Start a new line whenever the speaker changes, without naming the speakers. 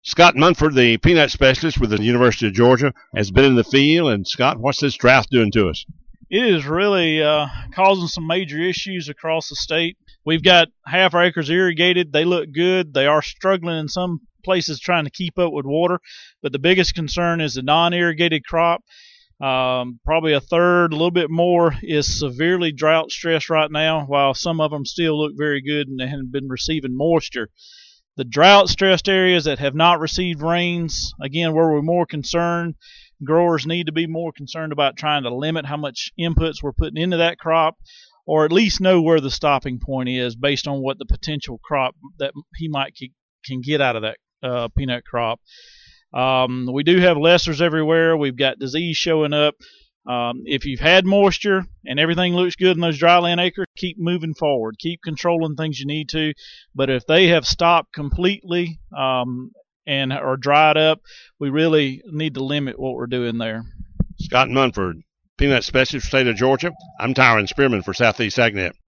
Scott Munford, the peanut specialist with the University of Georgia, has been in the field. And, Scott, what's this drought doing to us?
It is really causing some major issues across the state. We've got half our acres irrigated. They look good. They are struggling in some places trying to keep up with water. But the biggest concern is the non-irrigated crop. Probably a third, a little bit more, is severely drought stressed right now, while some of them still look very good and they have been receiving moisture. The drought-stressed areas that have not received rains, again, where we're more concerned, growers need to be more concerned about trying to limit how much inputs we're putting into that crop, or at least know where the stopping point is based on what the potential crop that he might can get out of that peanut crop. We do have lessers everywhere. We've got disease showing up. If you've had moisture and everything looks good in those dryland acres, keep moving forward. Keep controlling things you need to. But if they have stopped completely and are dried up, we really need to limit what we're doing there.
Scott Munford, peanut specialist, state of Georgia. I'm Tyron Spearman for Southeast AgNet.